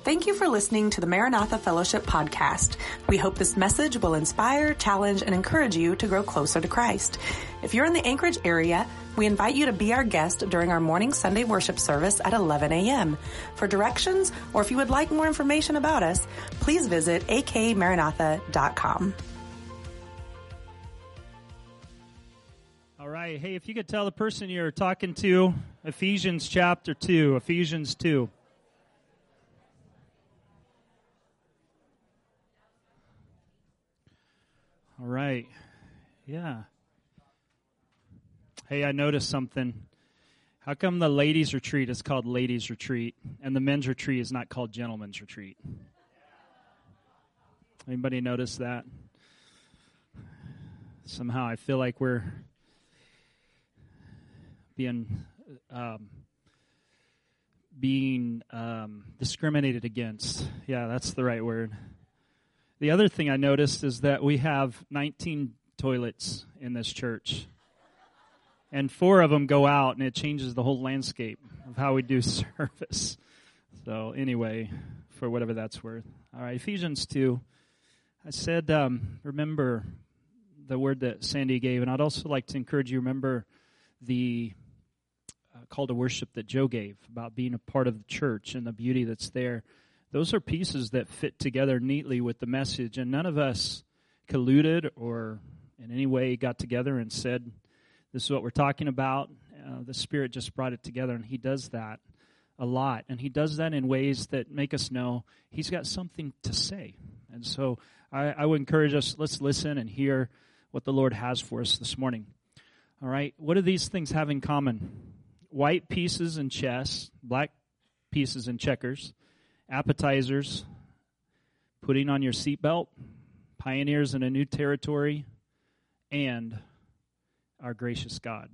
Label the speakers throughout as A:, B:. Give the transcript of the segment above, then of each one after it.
A: Thank you for listening to the Maranatha Fellowship podcast. We hope this message will inspire, challenge, and encourage you to grow closer to Christ. If you're in the Anchorage area, we invite you to be our guest during our morning Sunday worship service at 11 a.m. For directions, or if you would like more information about us, please visit akmaranatha.com.
B: All right. Hey, if you could tell the person you're talking to, Ephesians chapter 2, Ephesians 2. All right. Yeah. Hey, I noticed something. How come the ladies' retreat is called ladies' retreat and the men's retreat is not called gentlemen's retreat? Anybody notice that? Somehow I feel like we're being discriminated against. Yeah, that's the right word. The other thing I noticed is that we have 19 toilets in this church. And 4 of them go out, and it changes the whole landscape of how we do service. So anyway, for whatever that's worth. All right, Ephesians 2. I said, remember the word that Sandy gave, and I'd also like to encourage you, remember the call to worship that Joe gave about being a part of the church and the beauty that's there. Those are pieces that fit together neatly with the message, and none of us colluded or in any way got together and said, this is what we're talking about. The Spirit just brought it together, and He does that a lot, and He does that in ways that make us know He's got something to say. And so I would encourage us, let's listen and hear what the Lord has for us this morning. All right, what do these things have in common? White pieces in chess, black pieces in checkers, appetizers, putting on your seatbelt, pioneers in a new territory, and our gracious God.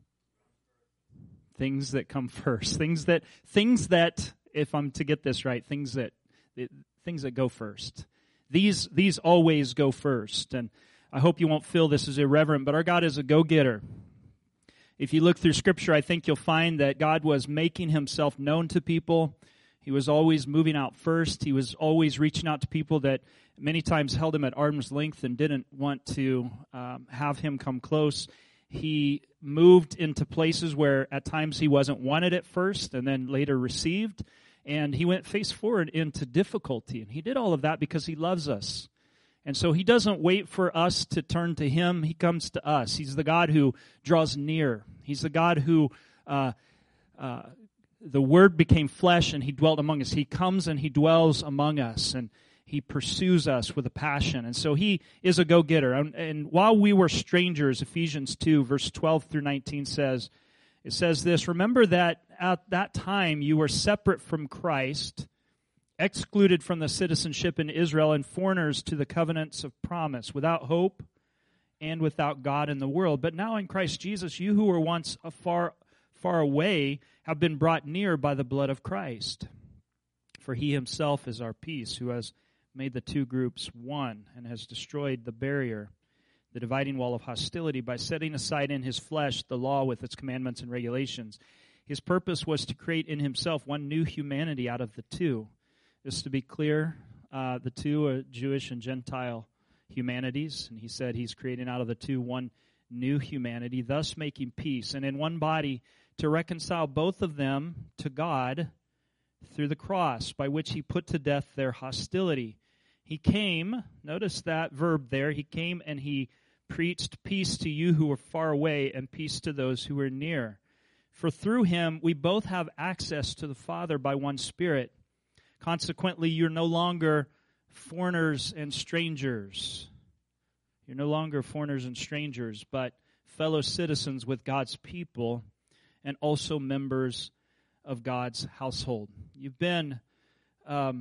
B: Things that come first. Things that, if I'm to get this right, things that go first. These always go first. And I hope you won't feel this is irreverent, but our God is a go-getter. If you look through Scripture, I think you'll find that God was making Himself known to people. He was always moving out first. He was always reaching out to people that many times held Him at arm's length and didn't want to have Him come close. He moved into places where at times He wasn't wanted at first and then later received. And He went face forward into difficulty. And He did all of that because He loves us. And so He doesn't wait for us to turn to Him. He comes to us. He's the God who draws near. He's the God who the Word became flesh and He dwelt among us. He comes and He dwells among us and He pursues us with a passion. And so He is a go-getter. And while we were strangers, Ephesians 2, verse 12 through 19 says this, remember that at that time you were separate from Christ, excluded from the citizenship in Israel and foreigners to the covenants of promise, without hope and without God in the world. But now in Christ Jesus, you who were once far away have been brought near by the blood of Christ. For He Himself is our peace, who has made the two groups one and has destroyed the barrier, the dividing wall of hostility, by setting aside in His flesh the law with its commandments and regulations. His purpose was to create in Himself one new humanity out of the two. Just to be clear, the two are Jewish and Gentile humanities, and He said He's creating out of the two one new humanity, thus making peace, and in one body to reconcile both of them to God through the cross, by which He put to death their hostility. He came, notice that verb there, He came and He preached peace to you who were far away and peace to those who were near. For through Him we both have access to the Father by one Spirit. Consequently, you're no longer foreigners and strangers. You're no longer foreigners and strangers, but fellow citizens with God's people and also members of God's household. You've been a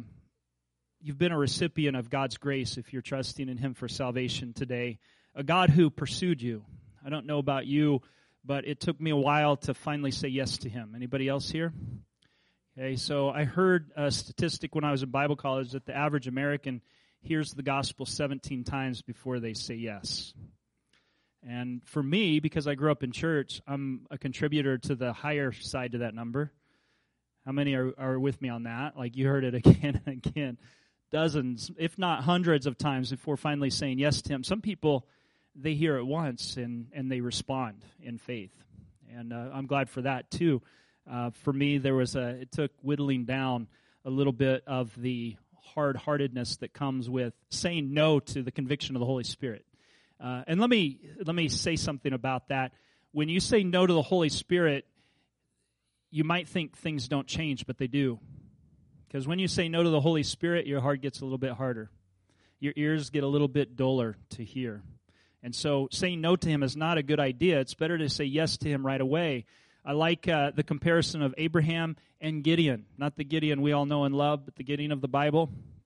B: recipient of God's grace if you're trusting in Him for salvation today. A God who pursued you. I don't know about you, but it took me a while to finally say yes to Him. Anybody else here? Okay, so I heard a statistic when I was in Bible college that the average American hears the gospel 17 times before they say yes. And for me, because I grew up in church, I'm a contributor to the higher side to that number. How many are with me on that? Like, you heard it again and again, dozens, if not hundreds of times before finally saying yes to him. Some people, they hear it once and they respond in faith. And I'm glad for that too. For me, it took whittling down a little bit of the hard-heartedness that comes with saying no to the conviction of the Holy Spirit. And let me say something about that. When you say no to the Holy Spirit, you might think things don't change, but they do. Because when you say no to the Holy Spirit, your heart gets a little bit harder. Your ears get a little bit duller to hear. And so saying no to him is not a good idea. It's better to say yes to him right away. I like the comparison of Abraham and Gideon. Not the Gideon we all know and love, but the Gideon of the Bible.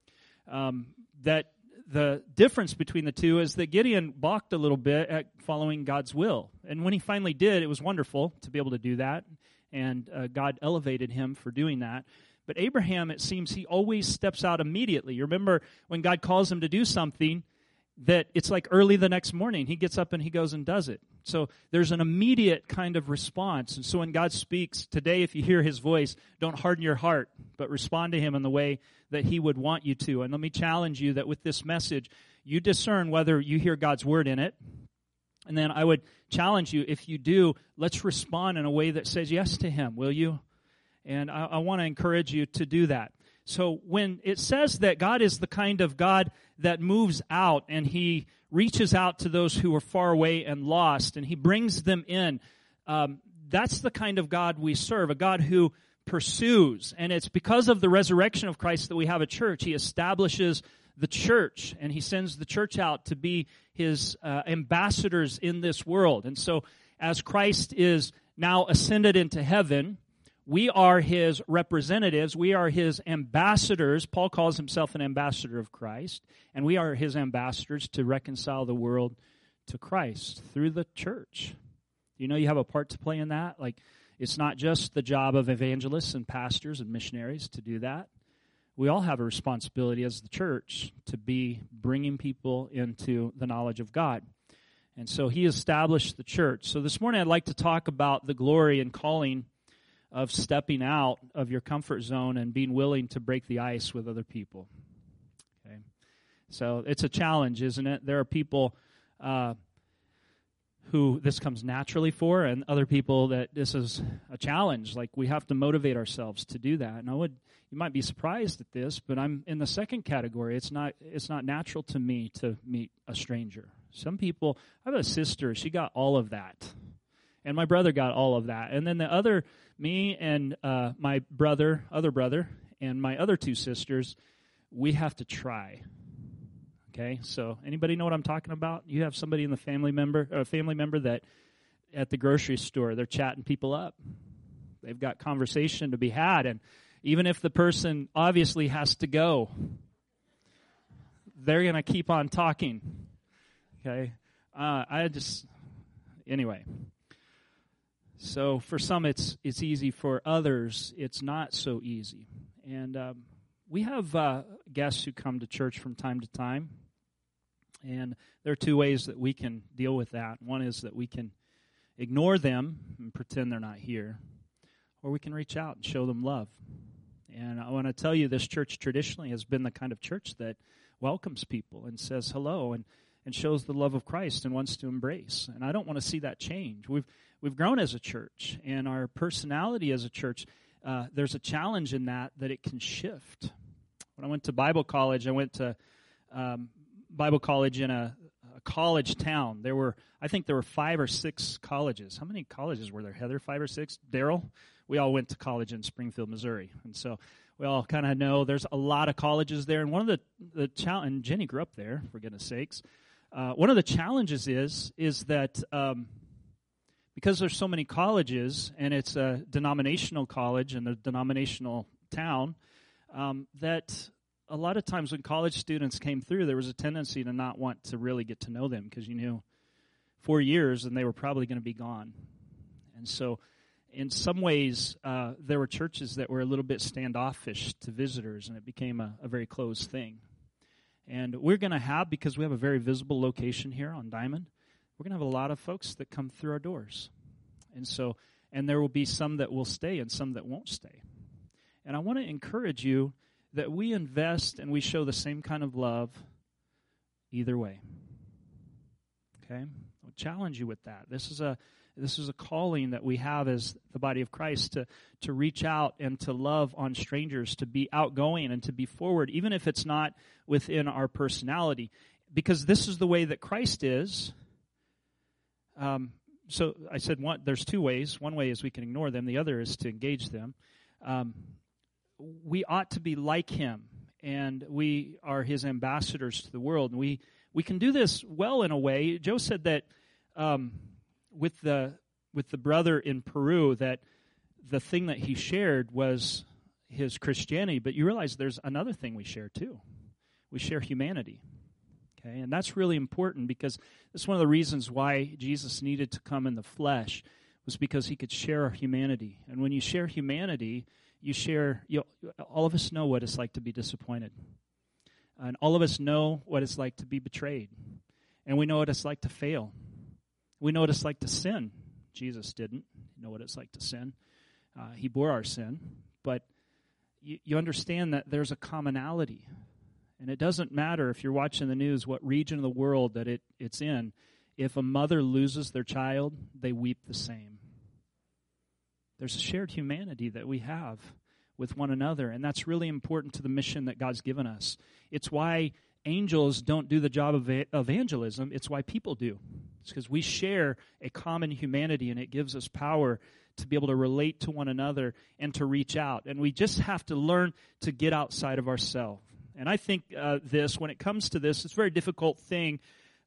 B: That the difference between the two is that Gideon balked a little bit at following God's will. And when he finally did, it was wonderful to be able to do that. And God elevated him for doing that. But Abraham, it seems, he always steps out immediately. You remember when God calls him to do something, that it's like early the next morning. He gets up and he goes and does it. So there's an immediate kind of response. And so when God speaks, today if you hear his voice, don't harden your heart, but respond to him in the way that he would want you to. And let me challenge you that with this message, you discern whether you hear God's word in it. And then I would challenge you, if you do, let's respond in a way that says yes to him, will you? And I want to encourage you to do that. So when it says that God is the kind of God that moves out and he reaches out to those who are far away and lost and he brings them in, that's the kind of God we serve, a God who pursues. And it's because of the resurrection of Christ that we have a church. He establishes the church and he sends the church out to be his ambassadors in this world. And so as Christ is now ascended into heaven, we are his representatives. We are his ambassadors. Paul calls himself an ambassador of Christ. And we are his ambassadors to reconcile the world to Christ through the church. You know you have a part to play in that? Like, it's not just the job of evangelists and pastors and missionaries to do that. We all have a responsibility as the church to be bringing people into the knowledge of God. And so he established the church. So this morning I'd like to talk about the glory and calling of stepping out of your comfort zone and being willing to break the ice with other people. Okay, so it's a challenge, isn't it? There are people who this comes naturally for, and other people that this is a challenge. Like, we have to motivate ourselves to do that. And you might be surprised at this, but I'm in the second category. It's not natural to me to meet a stranger. Some people, I have a sister, she got all of that. And my brother got all of that. And then me and my other brother, and my other two sisters, we have to try. Okay, so anybody know what I'm talking about? You have somebody in the family member that at the grocery store, they're chatting people up. They've got conversation to be had, and even if the person obviously has to go, they're going to keep on talking. Okay, anyway. So for some, it's easy. For others, it's not so easy. And we have guests who come to church from time to time. And there are two ways that we can deal with that. One is that we can ignore them and pretend they're not here. Or we can reach out and show them love. And I want to tell you, this church traditionally has been the kind of church that welcomes people and says hello and shows the love of Christ and wants to embrace. And I don't want to see that change. We've grown as a church, and our personality as a church, there's a challenge in that it can shift. When I went to Bible college, I went to Bible college in a college town. I think there were 5 or 6 colleges. How many colleges were there, Heather? 5 or 6? Daryl? We all went to college in Springfield, Missouri. And so we all kind of know there's a lot of colleges there. And one of the challenge, and Jenny grew up there, for goodness sakes. One of the challenges is that because there's so many colleges, and it's a denominational college and a denominational town, that a lot of times when college students came through, there was a tendency to not want to really get to know them because you knew 4 years and they were probably going to be gone. And so in some ways, there were churches that were a little bit standoffish to visitors, and it became a very closed thing. And we're going to have, because we have a very visible location here on Diamond, we're going to have a lot of folks that come through our doors. And there will be some that will stay and some that won't stay. And I want to encourage you that we invest and we show the same kind of love either way. Okay? I'll challenge you with that. This is a calling that we have as the body of Christ to reach out and to love on strangers, to be outgoing and to be forward, even if it's not within our personality. Because this is the way that Christ is. So I said there's two ways. One way is we can ignore them. The other is to engage them. We ought to be like him, and we are his ambassadors to the world. And we can do this well in a way. Joe said that with the brother in Peru, that the thing that he shared was his Christianity. But you realize there's another thing we share too. We share humanity. Okay, and that's really important because that's one of the reasons why Jesus needed to come in the flesh, was because he could share our humanity. And when you share humanity, all of us know what it's like to be disappointed. And all of us know what it's like to be betrayed. And we know what it's like to fail. We know what it's like to sin. Jesus didn't know what it's like to sin. He bore our sin. But you understand that there's a commonality. And it doesn't matter if you're watching the news what region of the world that it's in. If a mother loses their child, they weep the same. There's a shared humanity that we have with one another, and that's really important to the mission that God's given us. It's why angels don't do the job of evangelism. It's why people do. It's because we share a common humanity, and it gives us power to be able to relate to one another and to reach out. And we just have to learn to get outside of ourselves. And I think when it comes to this, it's a very difficult thing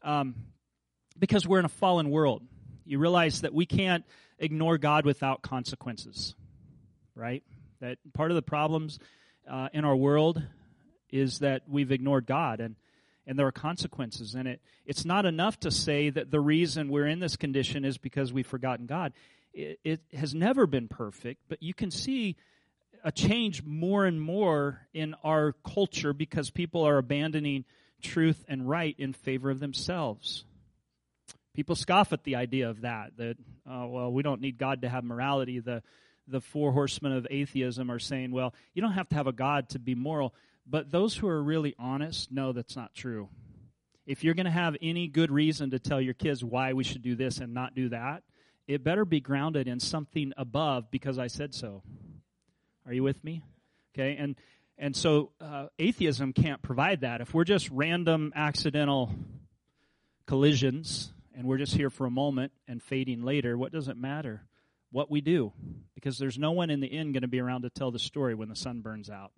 B: because we're in a fallen world. You realize that we can't ignore God without consequences, right? That part of the problems in our world is that we've ignored God, and there are consequences. And it's not enough to say that the reason we're in this condition is because we've forgotten God. It has never been perfect, but you can see a change more and more in our culture because people are abandoning truth and right in favor of themselves. People scoff at the idea of that we don't need God to have morality. The four horsemen of atheism are saying, well, you don't have to have a God to be moral. But those who are really honest know that's not true. If you're going to have any good reason to tell your kids why we should do this and not do that, it better be grounded in something above because I said so. Are you with me? Okay, and so atheism can't provide that. If we're just random accidental collisions and we're just here for a moment and fading later, what does it matter? What we do, because there's no one in the end going to be around to tell the story when the sun burns out,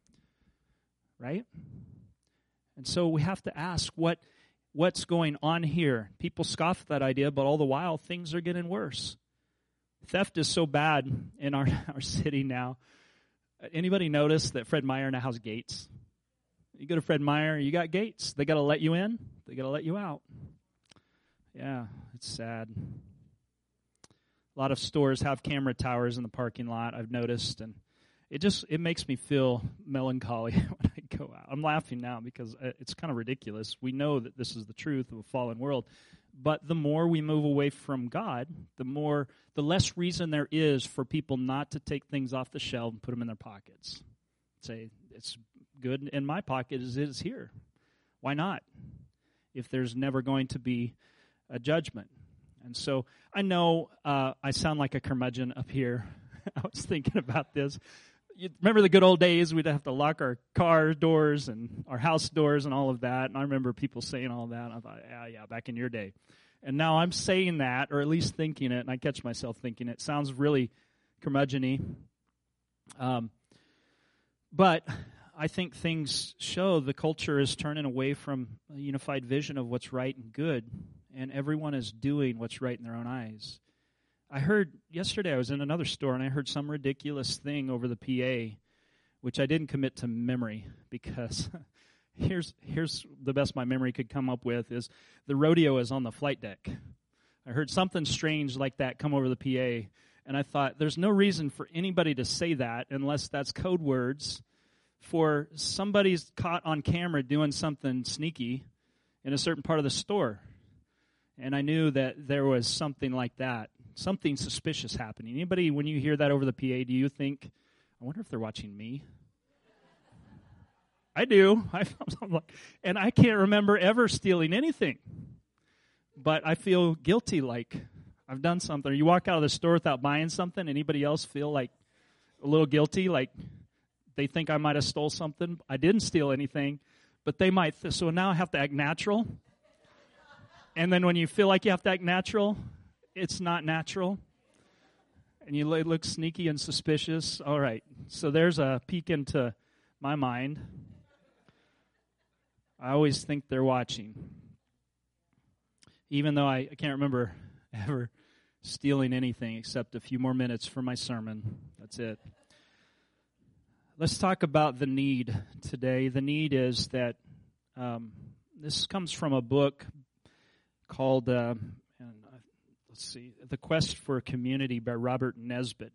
B: right? And so we have to ask what's going on here. People scoff at that idea, but all the while things are getting worse. Theft is so bad in our city now. Anybody notice that Fred Meyer now has gates? You go to Fred Meyer, you got gates. They got to let you in. They got to let you out. Yeah, it's sad. A lot of stores have camera towers in the parking lot, I've noticed, and it makes me feel melancholy when I go out. I'm laughing now because it's kind of ridiculous. We know that this is the truth of a fallen world, but the more we move away from God, the less reason there is for people not to take things off the shelf and put them in their pockets. Say, it's good in my pocket as it is here. Why not? If there's never going to be a judgment. And so I know I sound like a curmudgeon up here. I was thinking about this. You remember the good old days? We'd have to lock our car doors and our house doors and all of that. And I remember people saying all that. And I thought, yeah, back in your day. And now I'm saying that, or at least thinking it, and I catch myself thinking it. Sounds really curmudgeon-y. But I think things show the culture is turning away from a unified vision of what's right and good, and everyone is doing what's right in their own eyes. I heard yesterday, I was in another store, and I heard some ridiculous thing over the PA, which I didn't commit to memory, because here's the best my memory could come up with is the rodeo is on the flight deck. I heard something strange like that come over the PA, and I thought, there's no reason for anybody to say that unless that's code words for somebody's caught on camera doing something sneaky in a certain part of the store. And I knew that there was something like that, something suspicious happening. Anybody, when you hear that over the PA, do you think, I wonder if they're watching me. I do. And I can't remember ever stealing anything. But I feel guilty like I've done something. Or you walk out of the store without buying something. Anybody else feel like a little guilty? Like they think I might have stole something. I didn't steal anything. But they might. So now I have to act natural. And then when you feel like you have to act natural, it's not natural. And you look sneaky and suspicious. All right. So there's a peek into my mind. I always think they're watching. Even though I can't remember ever stealing anything except a few more minutes for my sermon. That's it. Let's talk about the need today. The need is that this comes from a book called, let's see, The Quest for Community by Robert Nisbet.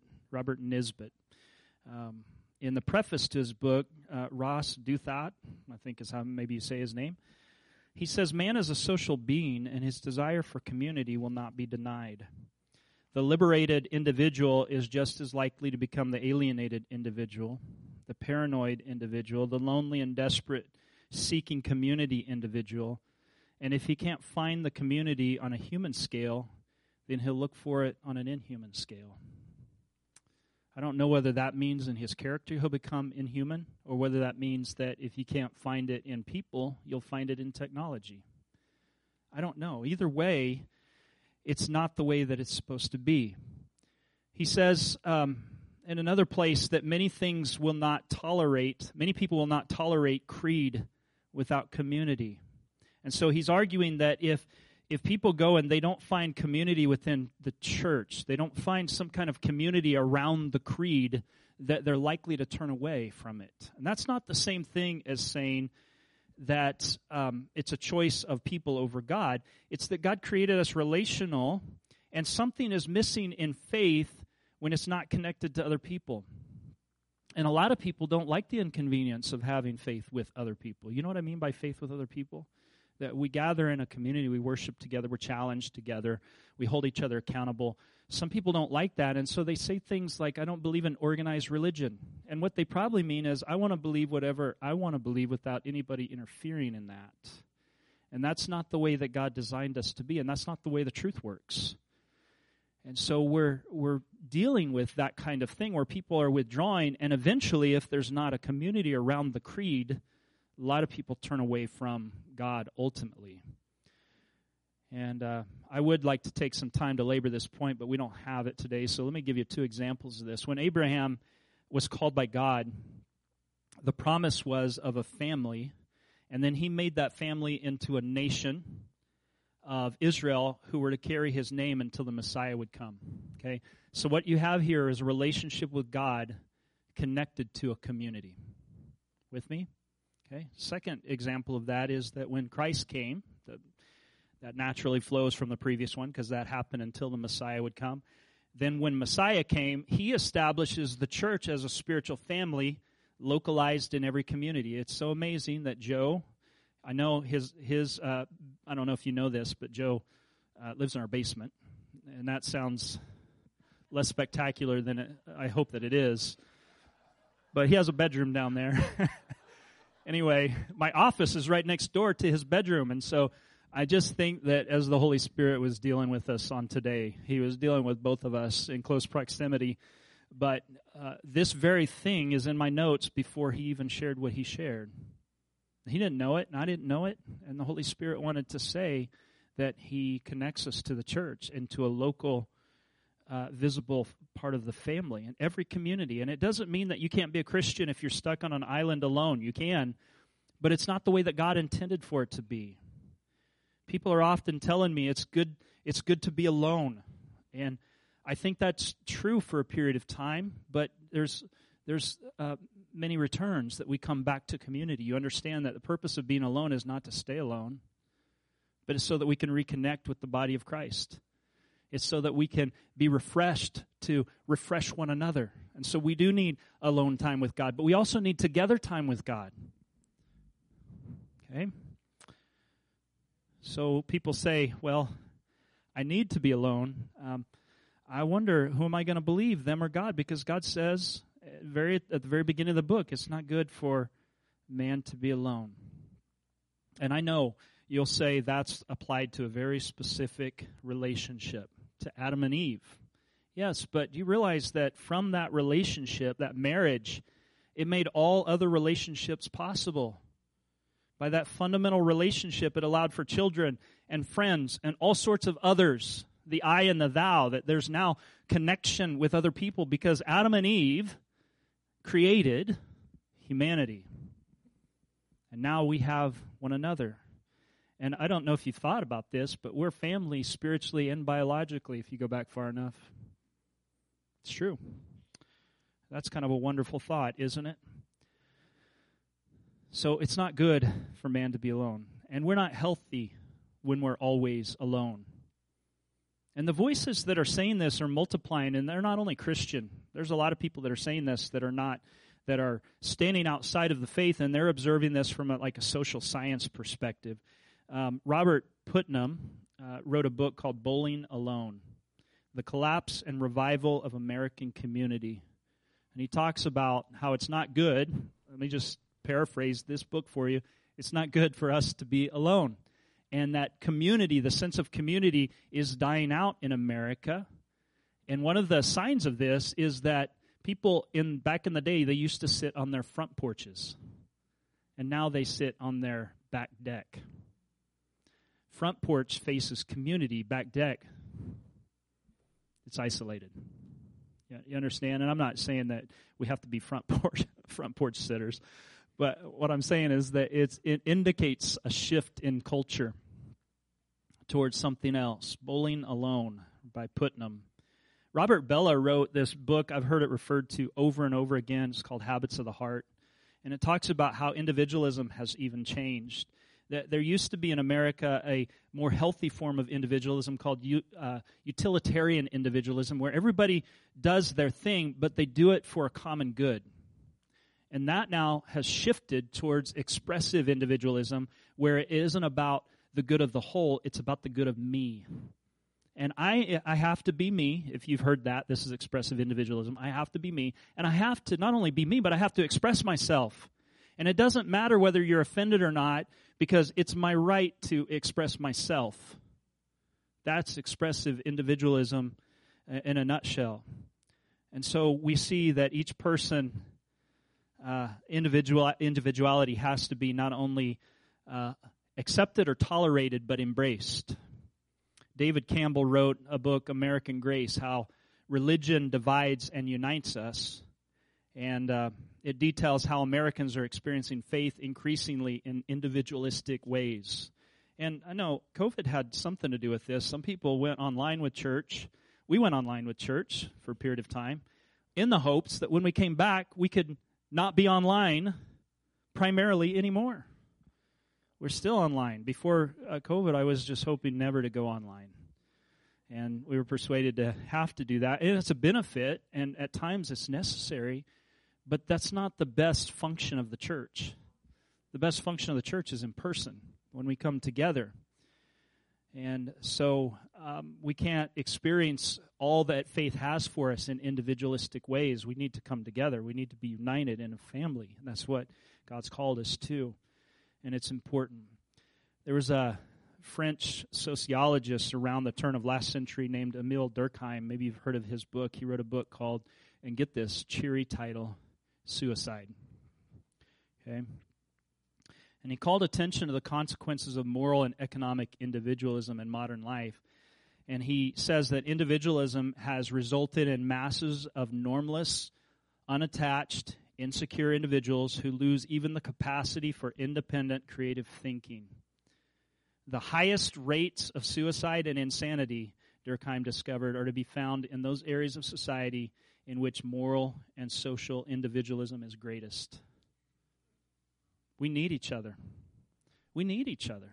B: In the preface to his book, Ross Douthat, I think is how maybe you say his name, he says, man is a social being and his desire for community will not be denied. The liberated individual is just as likely to become the alienated individual, the paranoid individual, the lonely and desperate seeking community individual. And if he can't find the community on a human scale, then he'll look for it on an inhuman scale. I don't know whether that means in his character he'll become inhuman, or whether that means that if you can't find it in people, you'll find it in technology. I don't know. Either way, it's not the way that it's supposed to be. He says in another place that many people will not tolerate creed without community. And so he's arguing that if people go and they don't find community within the church, they don't find some kind of community around the creed, that they're likely to turn away from it. And that's not the same thing as saying that it's a choice of people over God. It's that God created us relational, and something is missing in faith when it's not connected to other people. And a lot of people don't like the inconvenience of having faith with other people. You know what I mean by faith with other people? That we gather in a community, we worship together, we're challenged together, we hold each other accountable. Some people don't like that, and so they say things like, I don't believe in organized religion. And what they probably mean is, I want to believe whatever I want to believe without anybody interfering in that. And that's not the way that God designed us to be, and that's not the way the truth works. And so we're dealing with that kind of thing where people are withdrawing, and eventually, if there's not a community around the creed, a lot of people turn away from God ultimately. And I would like to take some time to labor this point, but we don't have it today. So let me give you two examples of this. When Abraham was called by God, the promise was of a family, and then he made that family into a nation of Israel who were to carry his name until the Messiah would come. Okay? So what you have here is a relationship with God connected to a community. With me? Okay. Second example of that is that when Christ came, that naturally flows from the previous one because that happened until the Messiah would come. Then when Messiah came, he establishes the church as a spiritual family localized in every community. It's so amazing that Joe, I know his I don't know if you know this, but Joe lives in our basement, and that sounds less spectacular than I hope that it is. But he has a bedroom down there. Anyway, my office is right next door to his bedroom, and so I just think that as the Holy Spirit was dealing with us on today, he was dealing with both of us in close proximity, but this very thing is in my notes before he even shared what he shared. He didn't know it, and I didn't know it, and the Holy Spirit wanted to say that he connects us to the church and to a local visible part of the family in every community. And it doesn't mean that you can't be a Christian if you're stuck on an island alone. You can, but it's not the way that God intended for it to be. People are often telling me it's good to be alone. And I think that's true for a period of time, but there's many returns that we come back to community. You understand that the purpose of being alone is not to stay alone, but it's so that we can reconnect with the body of Christ. It's so that we can be refreshed to refresh one another. And so we do need alone time with God, but we also need together time with God. Okay? So people say, well, I need to be alone. I wonder, who am I going to believe, them or God? Because God says at the very beginning of the book, it's not good for man to be alone. And I know you'll say that's applied to a very specific relationship, to Adam and Eve. Yes, but you realize that from that relationship, that marriage, it made all other relationships possible. By that fundamental relationship, it allowed for children and friends and all sorts of others, the I and the thou, that there's now connection with other people because Adam and Eve created humanity. And now we have one another. And I don't know if you've thought about this, but we're family spiritually and biologically if you go back far enough. It's true. That's kind of a wonderful thought, isn't it? So it's not good for man to be alone. And we're not healthy when we're always alone. And the voices that are saying this are multiplying, and they're not only Christian. There's a lot of people that are saying this that are standing outside of the faith, and they're observing this from a social science perspective. Robert Putnam wrote a book called Bowling Alone, The Collapse and Revival of American Community. And he talks about how it's not good. Let me just paraphrase this book for you. It's not good for us to be alone. And that community, the sense of community, is dying out in America. And one of the signs of this is that people back in the day, they used to sit on their front porches. And now they sit on their back deck. Front porch faces community, back deck, it's isolated. Yeah, you understand? And I'm not saying that we have to be front porch sitters. But what I'm saying is that it indicates a shift in culture towards something else. Bowling Alone by Putnam. Robert Bella wrote this book. I've heard it referred to over and over again. It's called Habits of the Heart. And it talks about how individualism has even changed. There used to be in America a more healthy form of individualism called utilitarian individualism, where everybody does their thing, but they do it for a common good. And that now has shifted towards expressive individualism, where it isn't about the good of the whole, it's about the good of me. And I have to be me. If you've heard that, this is expressive individualism. I have to be me. And I have to not only be me, but I have to express myself. And it doesn't matter whether you're offended or not, because it's my right to express myself. That's expressive individualism in a nutshell. And so we see that each person, individuality has to be not only accepted or tolerated, but embraced. David Campbell wrote a book, American Grace, how religion divides and unites us. And it details how Americans are experiencing faith increasingly in individualistic ways. And I know COVID had something to do with this. Some people went online with church. We went online with church for a period of time in the hopes that when we came back, we could not be online primarily anymore. We're still online. Before COVID, I was just hoping never to go online. And we were persuaded to have to do that. And it's a benefit, and at times it's necessary, but that's not the best function of the church. The best function of the church is in person, when we come together. And so we can't experience all that faith has for us in individualistic ways. We need to come together. We need to be united in a family. And that's what God's called us to. And it's important. There was a French sociologist around the turn of last century named Emile Durkheim. Maybe you've heard of his book. He wrote a book called, and get this, cheery title, Suicide. Okay? And he called attention to the consequences of moral and economic individualism in modern life. And he says that individualism has resulted in masses of normless, unattached, insecure individuals who lose even the capacity for independent, creative thinking. The highest rates of suicide and insanity, Durkheim discovered, are to be found in those areas of society in which moral and social individualism is greatest. We need each other. We need each other.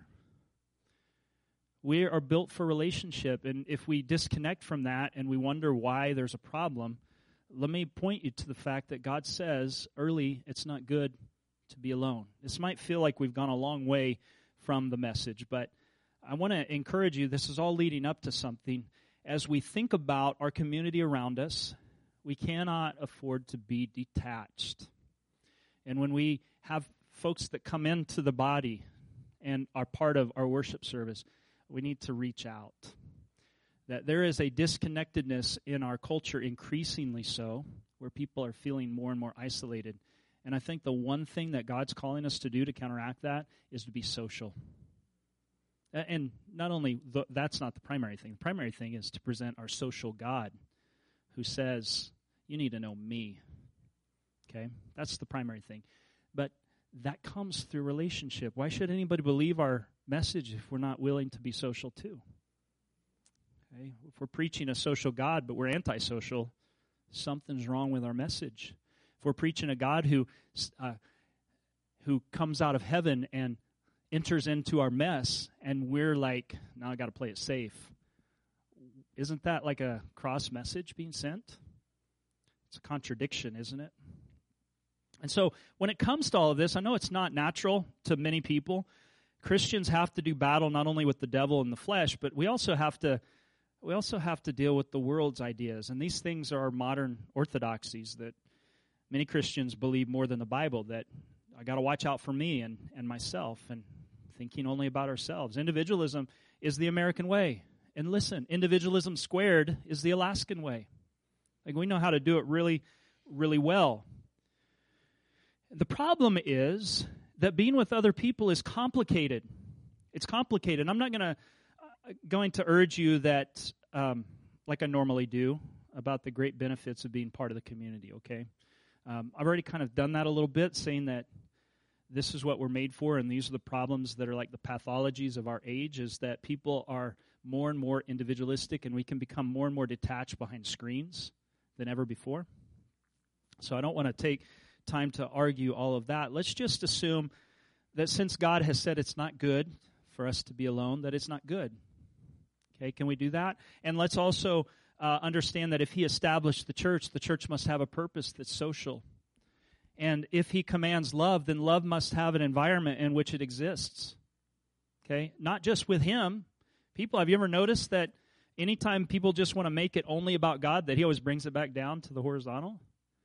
B: We are built for relationship, and if we disconnect from that and we wonder why there's a problem, let me point you to the fact that God says early it's not good to be alone. This might feel like we've gone a long way from the message, but I want to encourage you, this is all leading up to something. As we think about our community around us, We cannot afford to be detached. And when we have folks that come into the body and are part of our worship service, we need to reach out. That there is a disconnectedness in our culture, increasingly so, where people are feeling more and more isolated. And I think the one thing that God's calling us to do to counteract that is to be social. And not only that's not the primary thing. The primary thing is to present our social God who says, you need to know me. Okay? That's the primary thing. But that comes through relationship. Why should anybody believe our message if we're not willing to be social too? Okay? If we're preaching a social God but we're antisocial, something's wrong with our message. If we're preaching a God who comes out of heaven and enters into our mess, and we're like, now I got to play it safe. Isn't that like a cross message being sent? It's a contradiction, isn't it? And so when it comes to all of this, I know it's not natural to many people. Christians have to do battle not only with the devil and the flesh, but we also have to deal with the world's ideas. And these things are modern orthodoxies that many Christians believe more than the Bible, that I got to watch out for me and myself and thinking only about ourselves. Individualism is the American way. And listen, individualism squared is the Alaskan way. Like, we know how to do it really, really well. The problem is that being with other people is complicated. It's complicated. I'm not going to urge you that, like I normally do, about the great benefits of being part of the community, okay? I've already kind of done that a little bit, saying that this is what we're made for, and these are the problems that are like the pathologies of our age, is that people are more and more individualistic, and we can become more and more detached behind screens than ever before. So I don't want to take time to argue all of that. Let's just assume that since God has said it's not good for us to be alone, that it's not good. Okay, can we do that? And let's also understand that if he established the church must have a purpose that's social. And if he commands love, then love must have an environment in which it exists. Okay? Not just with him. People, have you ever noticed that anytime people just want to make it only about God, that he always brings it back down to the horizontal?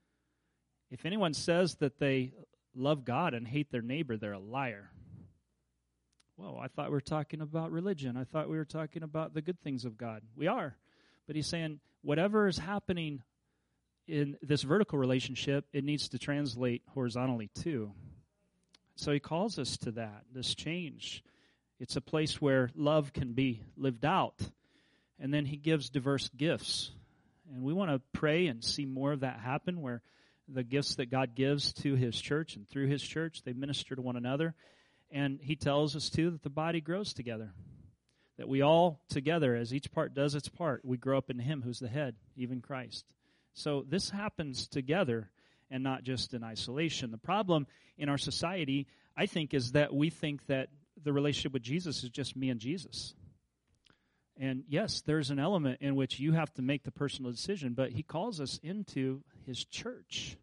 B: If anyone says that they love God and hate their neighbor, they're a liar. Whoa, I thought we were talking about religion. I thought we were talking about the good things of God. We are. But he's saying whatever is happening in this vertical relationship, it needs to translate horizontally too. So he calls us to that, this change. It's a place where love can be lived out. And then he gives diverse gifts. And we want to pray and see more of that happen, where the gifts that God gives to his church and through his church, they minister to one another. And he tells us too that the body grows together. That we all together, as each part does its part, we grow up in him who's the head, even Christ. So this happens together and not just in isolation. The problem in our society, I think, is that we think that the relationship with Jesus is just me and Jesus. And yes, there's an element in which you have to make the personal decision, but he calls us into his church.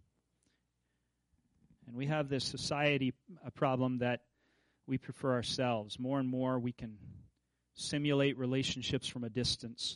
B: And we have this society problem that we prefer ourselves. More and more we can simulate relationships from a distance.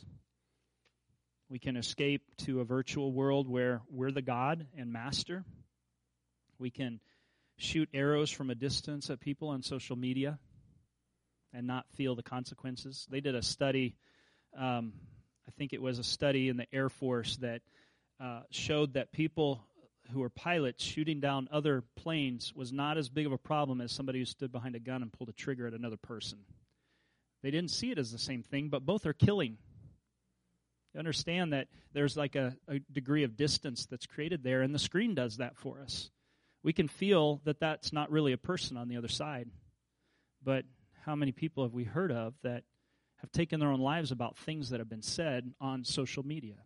B: We can escape to a virtual world where we're the God and master. We can shoot arrows from a distance at people on social media and not feel the consequences. They did a study, I think it was a study in the Air Force, that showed that people who were pilots shooting down other planes was not as big of a problem as somebody who stood behind a gun and pulled a trigger at another person. They didn't see it as the same thing, but both are killing. You understand that there's like a degree of distance that's created there, and the screen does that for us. We can feel that that's not really a person on the other side. But how many people have we heard of that have taken their own lives about things that have been said on social media?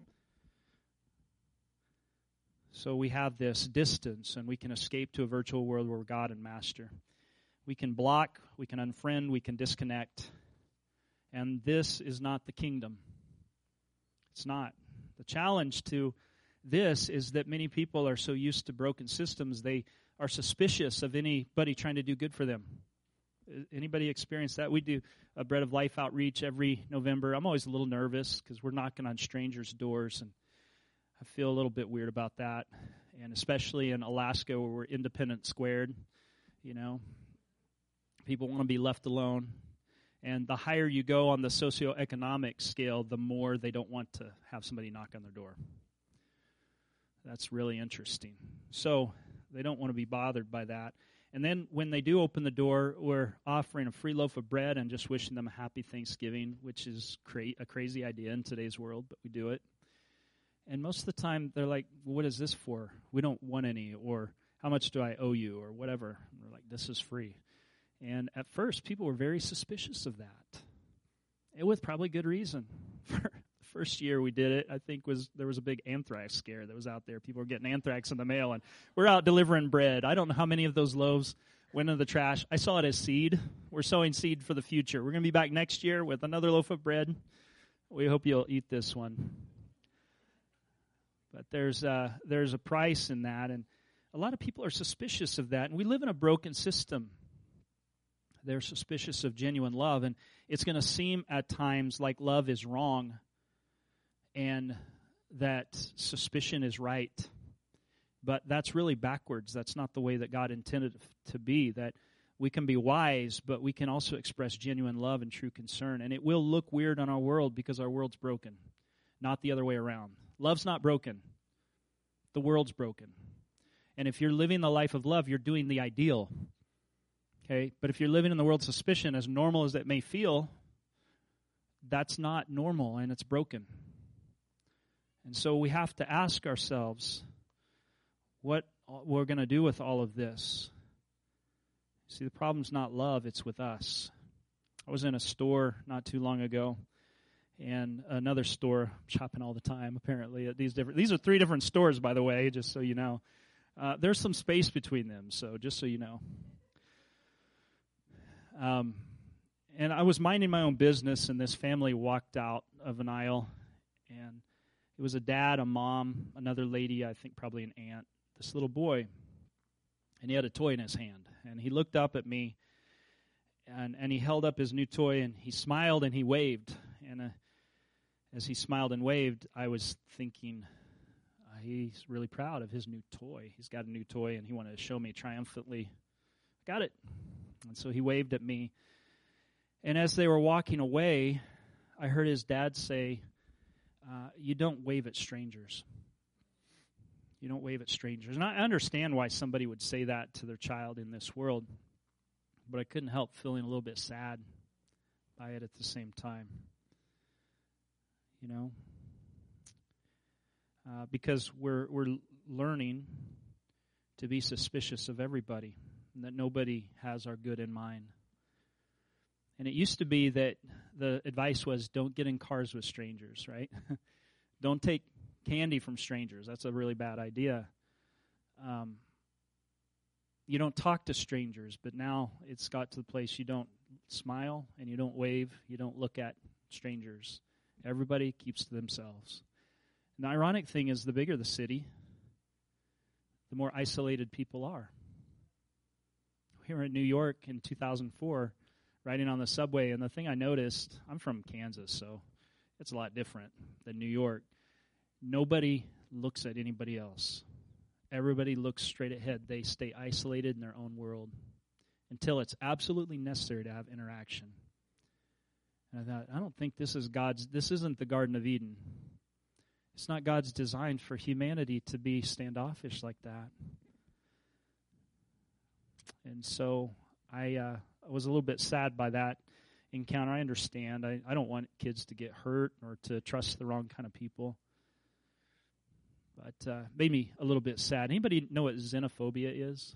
B: So we have this distance, and we can escape to a virtual world where we're God and master. We can block, we can unfriend, we can disconnect. And this is not the kingdom. It's not. The challenge to this is that many people are so used to broken systems, they are suspicious of anybody trying to do good for them. Anybody experience that? We do a Bread of Life outreach every November. I'm always a little nervous because we're knocking on strangers' doors, and I feel a little bit weird about that, and especially in Alaska where we're independent squared, people want to be left alone. And the higher you go on the socioeconomic scale, the more they don't want to have somebody knock on their door. That's really interesting. So they don't want to be bothered by that. And then when they do open the door, we're offering a free loaf of bread and just wishing them a happy Thanksgiving, which is a crazy idea in today's world, but we do it. And most of the time, they're like, well, what is this for? We don't want any, or how much do I owe you, or whatever. And we're like, this is free. And at first, people were very suspicious of that, and with probably good reason. For the first year we did it, I think there was a big anthrax scare that was out there. People were getting anthrax in the mail, and we're out delivering bread. I don't know how many of those loaves went in the trash. I saw it as seed. We're sowing seed for the future. We're going to be back next year with another loaf of bread. We hope you'll eat this one. But there's a price in that, and a lot of people are suspicious of that. And we live in a broken system. They're suspicious of genuine love, and it's going to seem at times like love is wrong and that suspicion is right. But that's really backwards. That's not the way that God intended it to be, that we can be wise, but we can also express genuine love and true concern. And it will look weird on our world because our world's broken, not the other way around. Love's not broken. The world's broken. And if you're living the life of love, you're doing the ideal. Okay, but if you're living in the world's suspicion, as normal as that may feel, that's not normal and it's broken. And so we have to ask ourselves what we're going to do with all of this. See, the problem's not love, it's with us. I was in a store not too long ago, and another store, I'm shopping all the time apparently at these are 3 different stores, by the way, just so you know. There's some space between them, so just so you know. And I was minding my own business, and this family walked out of an aisle, and it was a dad, a mom, another lady, I think probably an aunt, this little boy, and he had a toy in his hand, and he looked up at me, and he held up his new toy, and he smiled and he waved, and as he smiled and waved, I was thinking, he's really proud of his new toy. He's got a new toy, and he wanted to show me triumphantly, got it. And so he waved at me. And as they were walking away, I heard his dad say, you don't wave at strangers. You don't wave at strangers. And I understand why somebody would say that to their child in this world, but I couldn't help feeling a little bit sad by it at the same time. Because we're learning to be suspicious of everybody, and that nobody has our good in mind. And it used to be that the advice was, don't get in cars with strangers, right? Don't take candy from strangers. That's a really bad idea. You don't talk to strangers, but now it's got to the place you don't smile and you don't wave, you don't look at strangers. Everybody keeps to themselves. And the ironic thing is, the bigger the city, the more isolated people are. We were in New York in 2004, riding on the subway, and the thing I noticed, I'm from Kansas, so it's a lot different than New York. Nobody looks at anybody else. Everybody looks straight ahead. They stay isolated in their own world until it's absolutely necessary to have interaction. And I thought, I don't think this isn't the Garden of Eden. It's not God's design for humanity to be standoffish like that. And so I was a little bit sad by that encounter. I understand. I don't want kids to get hurt or to trust the wrong kind of people. But made me a little bit sad. Anybody know what xenophobia is?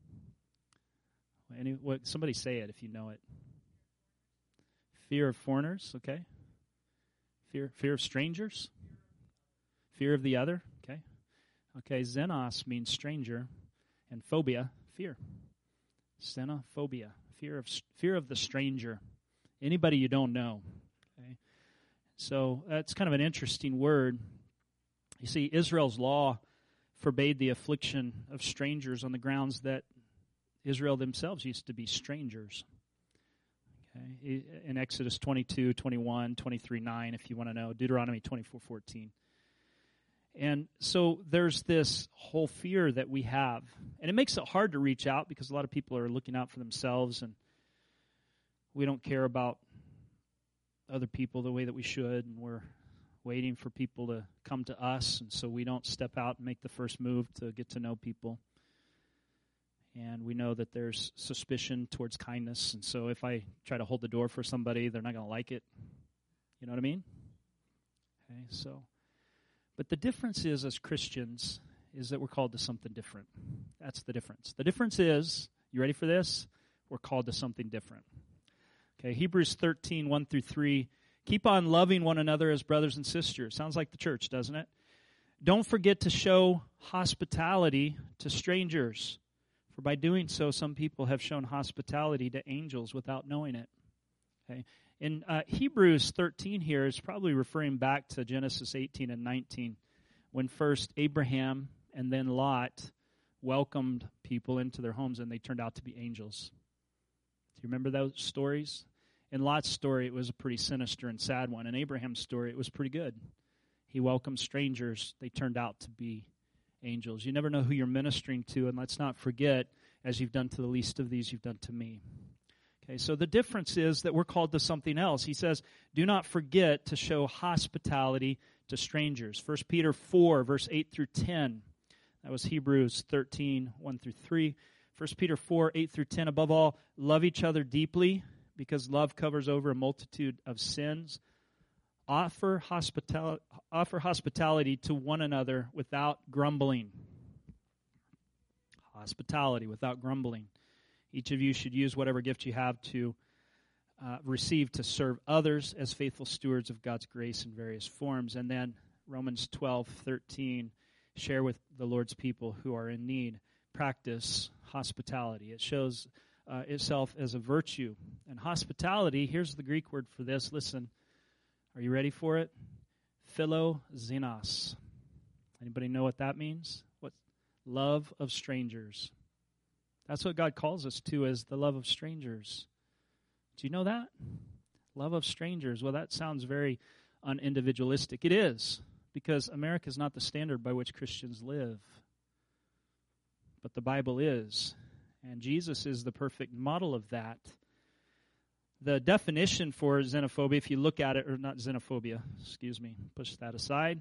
B: Somebody say it if you know it. Fear of foreigners, okay. Fear of strangers. Fear of the other, okay. Okay, xenos means stranger, and phobia, fear. Xenophobia, fear of the stranger, anybody you don't know. Okay, so that's kind of an interesting word. You see, Israel's law forbade the affliction of strangers on the grounds that Israel themselves used to be strangers. Okay, in Exodus 22, 21, 23, 9, if you want to know, Deuteronomy 24:14. And so there's this whole fear that we have. And it makes it hard to reach out because a lot of people are looking out for themselves, and we don't care about other people the way that we should, and we're waiting for people to come to us, and so we don't step out and make the first move to get to know people. And we know that there's suspicion towards kindness, and so if I try to hold the door for somebody, they're not going to like it. You know what I mean? Okay, so... But the difference is, as Christians, is that we're called to something different. That's the difference. The difference is, you ready for this? We're called to something different. Okay, Hebrews 13, 1 through 3. Keep on loving one another as brothers and sisters. Sounds like the church, doesn't it? Don't forget to show hospitality to strangers. For by doing so, some people have shown hospitality to angels without knowing it. Okay. In Hebrews 13 here is probably referring back to Genesis 18 and 19, when first Abraham and then Lot welcomed people into their homes, and they turned out to be angels. Do you remember those stories? In Lot's story, it was a pretty sinister and sad one. In Abraham's story, it was pretty good. He welcomed strangers. They turned out to be angels. You never know who you're ministering to, and let's not forget, as you've done to the least of these, you've done to me. Okay, so the difference is that we're called to something else. He says, do not forget to show hospitality to strangers. 1 Peter 4, verse 8 through 10. That was Hebrews 13, 1 through 3. 1 Peter 4, 8 through 10. Above all, love each other deeply, because love covers over a multitude of sins. Offer hospitality to one another without grumbling. Hospitality without grumbling. Each of you should use whatever gift you have to receive to serve others as faithful stewards of God's grace in various forms. And then Romans 12:13, share with the Lord's people who are in need. Practice hospitality. It shows itself as a virtue. And hospitality, here's the Greek word for this. Listen, are you ready for it? Philoxenos. Anybody know what that means? What? Love of strangers. That's what God calls us to, as the love of strangers. Do you know that? Love of strangers. Well, that sounds very unindividualistic. It is, because America is not the standard by which Christians live. But the Bible is. And Jesus is the perfect model of that. The definition for xenophobia, if you look at it, or not xenophobia, push that aside.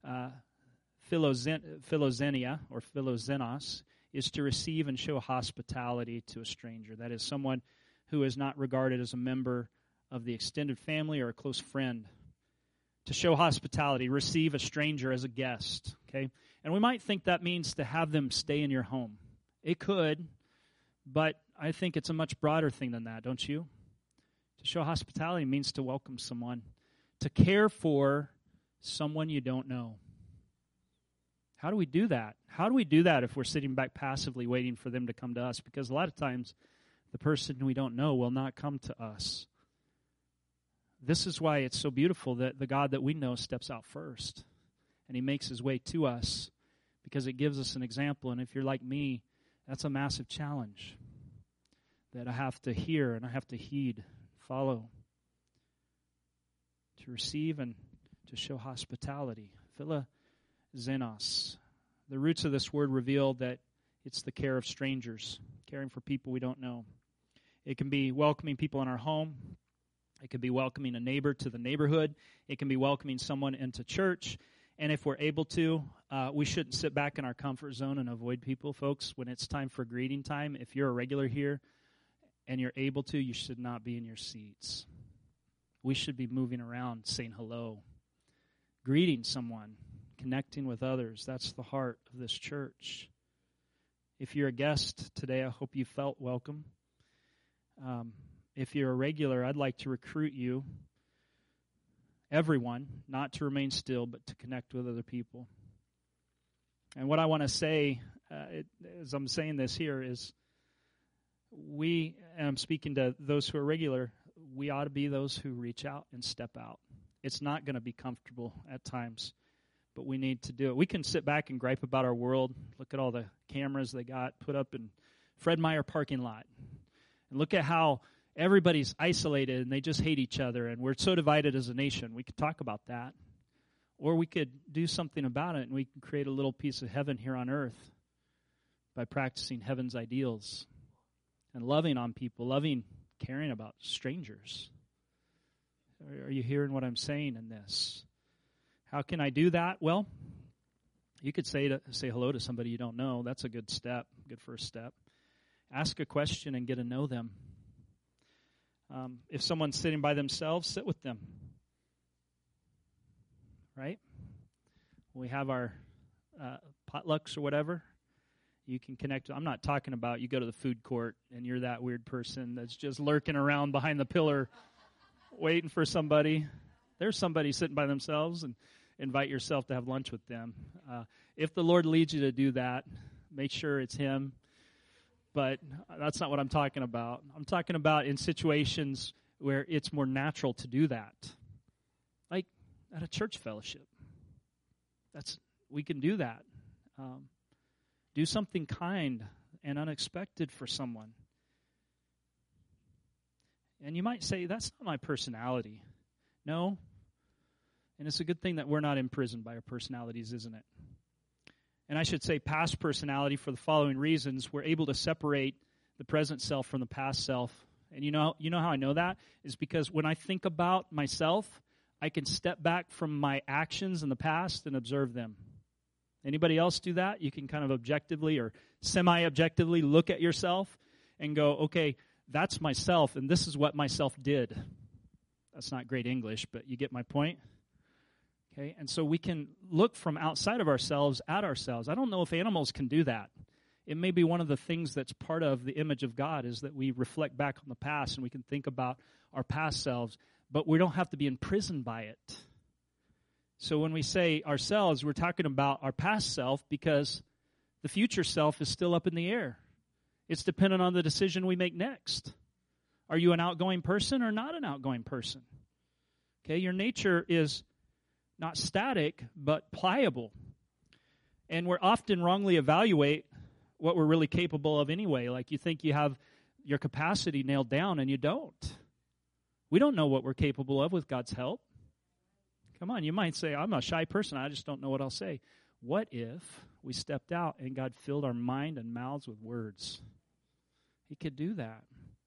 B: Philoxenia, or philoxenos, is to receive and show hospitality to a stranger. That is someone who is not regarded as a member of the extended family or a close friend. To show hospitality, receive a stranger as a guest. Okay, and we might think that means to have them stay in your home. It could, but I think it's a much broader thing than that, don't you? To show hospitality means to welcome someone, to care for someone you don't know. How do we do that? How do we do that if we're sitting back passively waiting for them to come to us? Because a lot of times the person we don't know will not come to us. This is why it's so beautiful that the God that we know steps out first, and he makes his way to us, because it gives us an example. And if you're like me, that's a massive challenge that I have to hear and I have to heed, follow, to receive and to show hospitality. Philoxenos. The roots of this word reveal that it's the care of strangers, caring for people we don't know. It can be welcoming people in our home. It can be welcoming a neighbor to the neighborhood. It can be welcoming someone into church. And if we're able to, we shouldn't sit back in our comfort zone and avoid people, folks. When it's time for greeting time, if you're a regular here and you're able to, you should not be in your seats. We should be moving around, saying hello, greeting someone, connecting with others. That's the heart of this church. If you're a guest today, I hope you felt welcome. If you're a regular, I'd like to recruit you, everyone, not to remain still, but to connect with other people. And what I want to say, as I'm saying this here, is and I'm speaking to those who are regular, we ought to be those who reach out and step out. It's not going to be comfortable at times, but we need to do it. We can sit back and gripe about our world, look at all the cameras they got put up in Fred Meyer parking lot, and look at how everybody's isolated and they just hate each other, and we're so divided as a nation. We could talk about that. Or we could do something about it, and we can create a little piece of heaven here on earth by practicing heaven's ideals and loving on people, loving, caring about strangers. Are you hearing what I'm saying in this? How can I do that? Well, you could say hello to somebody you don't know. That's a good step, good first step. Ask a question and get to know them. If someone's sitting by themselves, sit with them. Right? When we have our potlucks or whatever, you can connect. I'm not talking about you go to the food court and you're that weird person that's just lurking around behind the pillar waiting for somebody. There's somebody sitting by themselves, and invite yourself to have lunch with them. If the Lord leads you to do that, make sure it's Him. But that's not what I'm talking about. I'm talking about in situations where it's more natural to do that. Like at a church fellowship. We can do that. Do something kind and unexpected for someone. And you might say, that's not my personality. No. And it's a good thing that we're not imprisoned by our personalities, isn't it? And I should say past personality for the following reasons. We're able to separate the present self from the past self. And you know how I know that? Is because when I think about myself, I can step back from my actions in the past and observe them. Anybody else do that? You can kind of objectively or semi-objectively look at yourself and go, okay, that's myself, and this is what myself did. That's not great English, but you get my point? Okay, and so we can look from outside of ourselves at ourselves. I don't know if animals can do that. It may be one of the things that's part of the image of God is that we reflect back on the past and we can think about our past selves, but we don't have to be imprisoned by it. So when we say ourselves, we're talking about our past self because the future self is still up in the air. It's dependent on the decision we make next. Are you an outgoing person or not an outgoing person? Okay, your nature is not static, but pliable. And we're often wrongly evaluate what we're really capable of anyway. Like you think you have your capacity nailed down and you don't. We don't know what we're capable of with God's help. Come on, you might say, I'm a shy person, I just don't know what I'll say. What if we stepped out and God filled our mind and mouths with words? He could do that.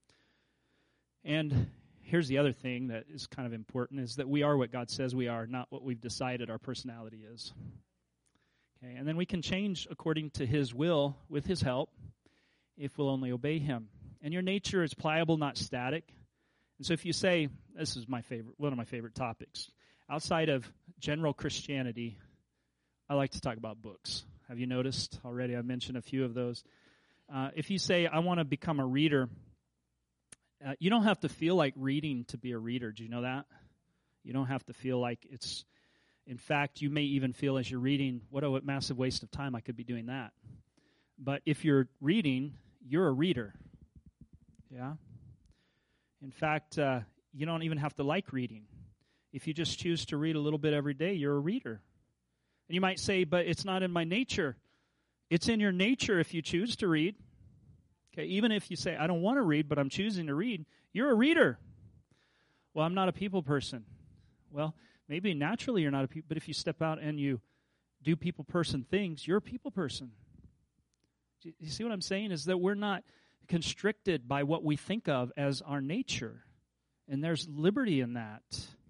B: And here's the other thing that is kind of important, is that we are what God says we are, not what we've decided our personality is. Okay, and then we can change according to His will with His help if we'll only obey Him. And your nature is pliable, not static. And so if you say, this is one of my favorite topics, outside of general Christianity, I like to talk about books. Have you noticed already? I mentioned a few of those. If you say, I want to become a reader, you don't have to feel like reading to be a reader. Do you know that? You don't have to feel like it's... In fact, you may even feel as you're reading, what a massive waste of time, I could be doing that. But if you're reading, you're a reader. Yeah? In fact, you don't even have to like reading. If you just choose to read a little bit every day, you're a reader. And you might say, but it's not in my nature. It's in your nature if you choose to read. Okay, even if you say, I don't want to read, but I'm choosing to read, you're a reader. Well, I'm not a people person. Well, maybe naturally you're not a people, but if you step out and you do people person things, you're a people person. You see what I'm saying? Is that we're not constricted by what we think of as our nature. And there's liberty in that.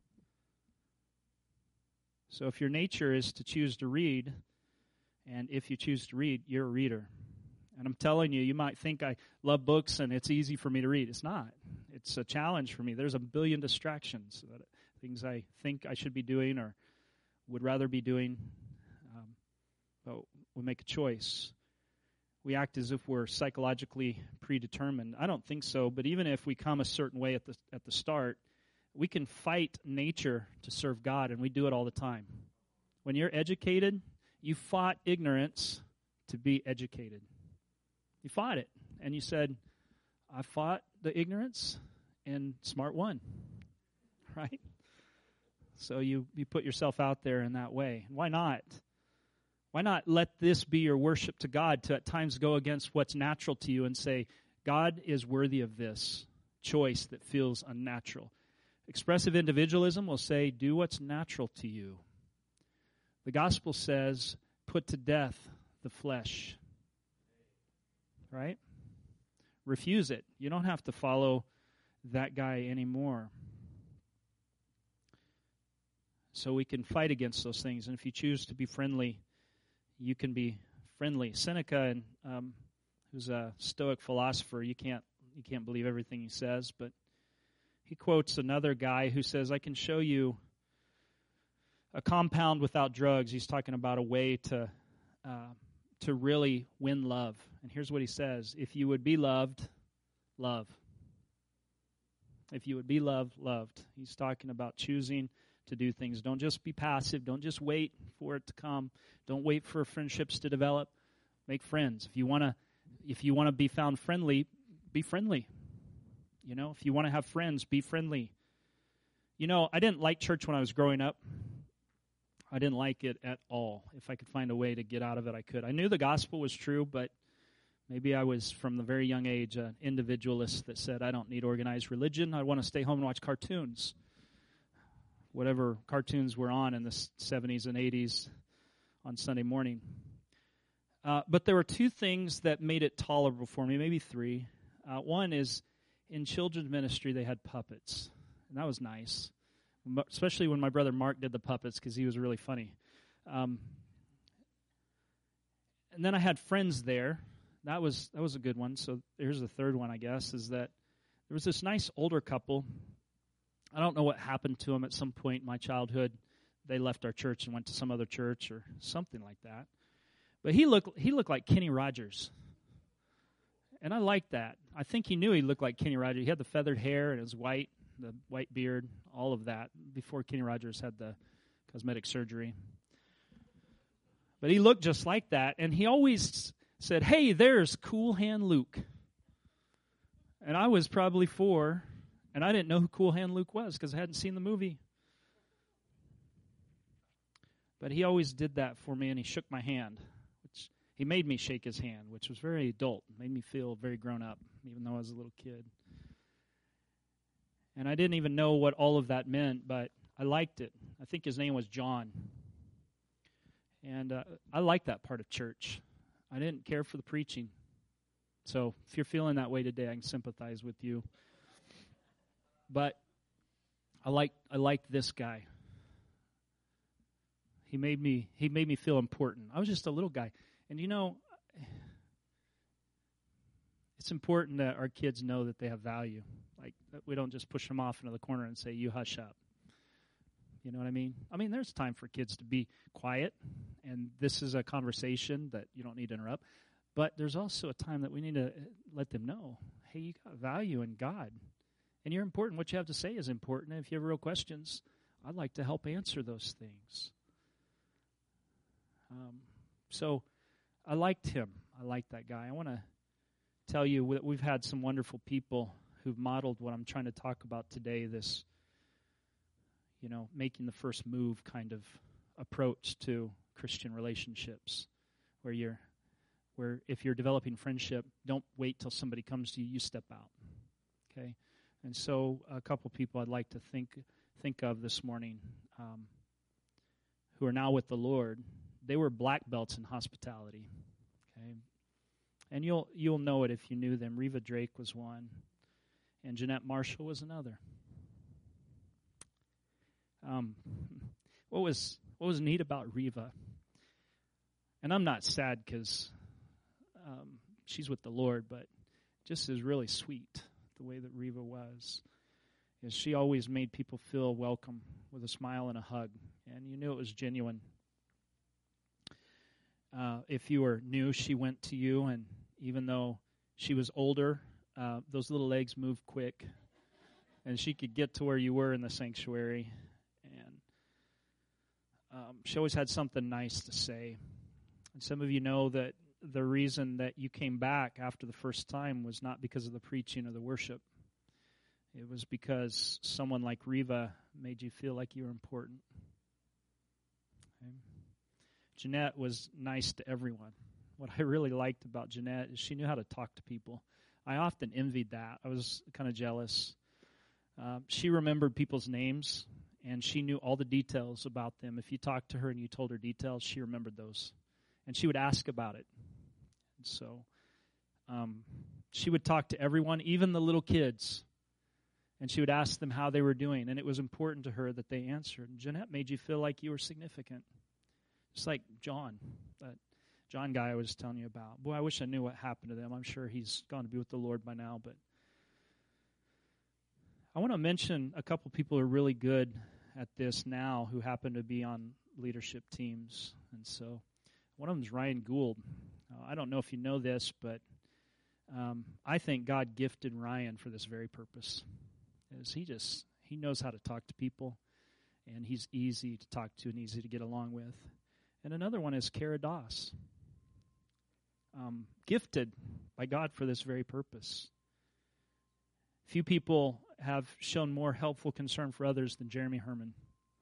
B: So if your nature is to choose to read, and if you choose to read, you're a reader. And I'm telling you, you might think I love books and it's easy for me to read. It's not. It's a challenge for me. There's a billion distractions, things I think I should be doing or would rather be doing. But we make a choice. We act as if we're psychologically predetermined. I don't think so, but even if we come a certain way at the start, we can fight nature to serve God, and we do it all the time. When you're educated, you fought ignorance to be educated. You fought it, and you said, I fought the ignorance, and smart won, right? So you put yourself out there in that way. Why not? Why not let this be your worship to God, to at times go against what's natural to you and say, God is worthy of this choice that feels unnatural. Expressive individualism will say, do what's natural to you. The gospel says, put to death the flesh. Right? Refuse it. You don't have to follow that guy anymore. So we can fight against those things. And if you choose to be friendly, you can be friendly. Seneca, who's a Stoic philosopher, you can't believe everything he says, but he quotes another guy who says, I can show you a compound without drugs. He's talking about a way to really win love. And here's what he says: if you would be loved, love. If you would be loved, loved. He's talking about choosing to do things. Don't just be passive. Don't just wait for it to come. Don't wait for friendships to develop. Make friends. If you want to be found friendly, be friendly. You know, if you want to have friends, be friendly. You know, I didn't like church when I was growing up. I didn't like it at all. If I could find a way to get out of it, I could. I knew the gospel was true, but maybe I was, from the very young age, an individualist that said, I don't need organized religion. I want to stay home and watch cartoons. Whatever cartoons were on in the 70s and 80s on Sunday morning. But there were two things that made it tolerable for me, maybe three. One is, in children's ministry, they had puppets, and that was nice, especially when my brother Mark did the puppets, because he was really funny. And then I had friends there. That was a good one. So here's the third one, I guess, is that there was this nice older couple. I don't know what happened to them at some point in my childhood. They left our church and went to some other church or something like that. But he looked like Kenny Rogers. And I liked that. I think he knew he looked like Kenny Rogers. He had the feathered hair and his the white beard, all of that, before Kenny Rogers had the cosmetic surgery. But he looked just like that, and he always said, hey, there's Cool Hand Luke. And I was probably 4, and I didn't know who Cool Hand Luke was because I hadn't seen the movie. But he always did that for me, and he shook my hand. He made me shake his hand, which was very adult. It made me feel very grown up, even though I was a little kid. And I didn't even know what all of that meant, but I liked it. I think his name was John. And I liked that part of church. I didn't care for the preaching. So if you're feeling that way today, I can sympathize with you. But I liked this guy. He made me feel important. I was just a little guy. And you know, it's important that our kids know that they have value. Like, that we don't just push them off into the corner and say, you hush up. You know what I mean? I mean, there's time for kids to be quiet, and this is a conversation that you don't need to interrupt. But there's also a time that we need to let them know, hey, you got value in God, and you're important. What you have to say is important. And if you have real questions, I'd like to help answer those things. So I liked him. I liked that guy. I want to tell you that we've had some wonderful people who've modeled what I'm trying to talk about today, this, you know, making the first move kind of approach to Christian relationships, where if you're developing friendship, don't wait till somebody comes to you, you step out. Okay? And so a couple people I'd like to think of this morning who are now with the Lord. They were black belts in hospitality. Okay? And you'll know it if you knew them. Reva Drake was one, and Jeanette Marshall was another. What was neat about Reva, and I'm not sad because she's with the Lord, but just is really sweet the way that Reva was, is she always made people feel welcome with a smile and a hug, and you knew it was genuine. If you were new, she went to you, and even though she was older, those little legs moved quick, and she could get to where you were in the sanctuary. And she always had something nice to say. And some of you know that the reason that you came back after the first time was not because of the preaching or the worship. It was because someone like Reva made you feel like you were important. Okay. Jeanette was nice to everyone. What I really liked about Jeanette is she knew how to talk to people. I often envied that. I was kind of jealous. She remembered people's names, and she knew all the details about them. If you talked to her and you told her details, she remembered those. And she would ask about it. And so she would talk to everyone, even the little kids. And she would ask them how they were doing. And it was important to her that they answered. And Jeanette made you feel like you were significant. Just like John, that John guy I was telling you about. Boy, I wish I knew what happened to them. I'm sure he's gone to be with the Lord by now. But I want to mention a couple people who are really good at this now who happen to be on leadership teams. And so one of them is Ryan Gould. I don't know if you know this, but I think God gifted Ryan for this very purpose. Is he knows how to talk to people, and he's easy to talk to and easy to get along with. And another one is Kara Doss, gifted by God for this very purpose. Few people have shown more helpful concern for others than Jeremy Herman.